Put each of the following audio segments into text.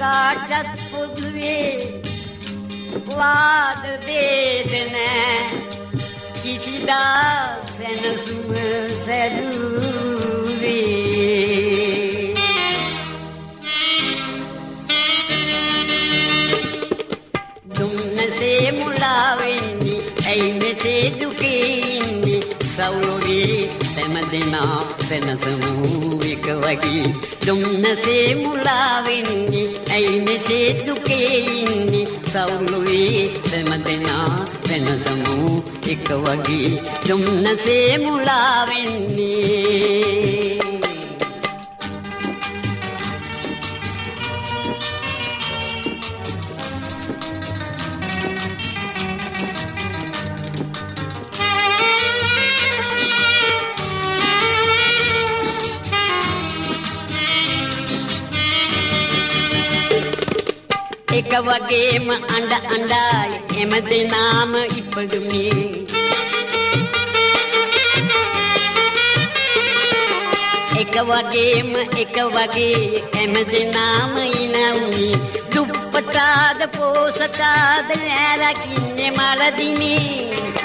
කාටත් පොදුවේ වාද වේද නැ කිසිදා සැනසුම සැදුවේ දුන්නසේ මුලා වෙන්නේ ඇයි මෙසේ දුකේ ඉන්නේ සවුලේ සෑමදෙනා සැනසමු එක වගේ දුන්නසේ මුලා වෙන්නේ ඇයි මෙසේ දුකේ ඉන්නේ සවුලේ සෑමදෙනා සැනසමු එක වගේ දුන්නසේ මුලා වෙන්නේ එක වගේම අඬ අඬයි හැමදෙනාම ඉපදුනේ එක වගේ හැමදෙනාම ඉනවුනේ දුප්පතාද පෝසතාද නෑරකින්නේ මලදිනේ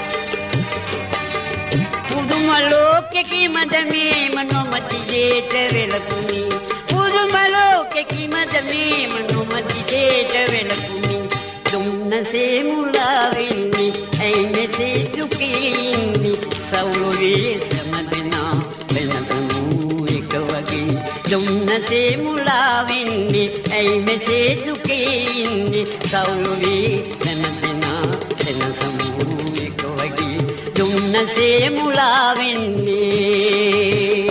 පුදුම ලෝකෙකිමද මේම නොමැති දෙයට වෙලකුනේ පුදුම ලෝකෙකිමද මේම නොමැති දෙයට වෙලකුනේ දුන්නසේ මුලා වෙන්නේ ඇයි මෙසේ දුකේ ඉන්නේ සවුලේ සෑමදෙනා වෙනසමු එක වගේ දුන්නසේ මුලා වෙන්නේ ඇයි මෙසේ දුකේ ඉන්නේ සවුලේ සෑමදෙනා වෙනසමු එක වගේ දුන්නසේ මුලා වෙන්නේ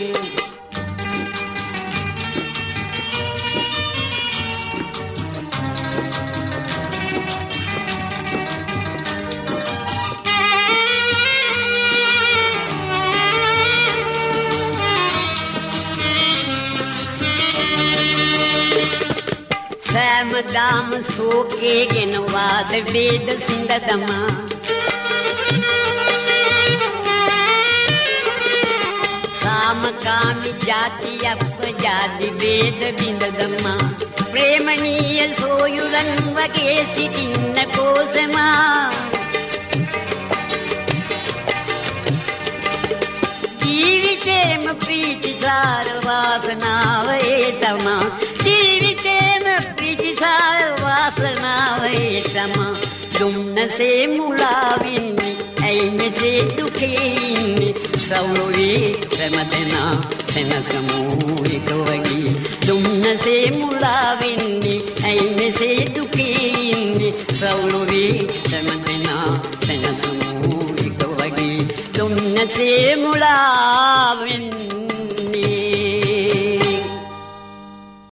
සෑමදාම සෝකේ ගෙන වාද වේද සිඳ දමා සාමකාමි ජාති අපජාති වේද බිඳ දමා ප්‍රේමණීය සෝයුරන් වගේ සිටින්න කෝසමා ජීවිතේම ප්‍රීතිසාර වාසනාව ඒ තමා ජීවිතේම ප්‍රීතිසාර වාසනාව ඒ තමා දුන්නසේ මුලා වෙන්නේ ඇයි මෙසේ දුකේ ඉන්නේ සවුලේ සෑමදෙනා සැනසමු එක වගේ දුන්නසේ මුලා වෙන්නේ ඇයි මෙසේ දුකේ ඉන්නේ සවුලේ සෑමදෙනා සැනසමු එක වගේ දුන්නසේ මුලා වෙන්නේ